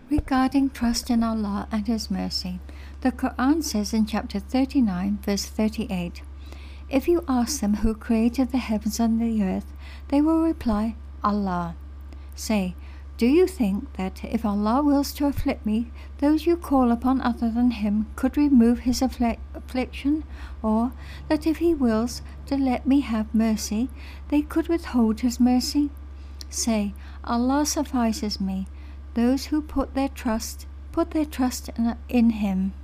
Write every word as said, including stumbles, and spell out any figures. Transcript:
Regarding trust in Allah and His mercy, the Quran says in chapter thirty-nine, verse thirty-eight, "If you ask them who created the heavens and the earth, they will reply, Allah. Say, do you think that if Allah wills to afflict me, those you call upon other than Him could remove His afflic- affliction? Or that if He wills to let me have mercy, they could withhold His mercy? Say, Allah suffices me. Those who put their trust, put their trust in, in Him."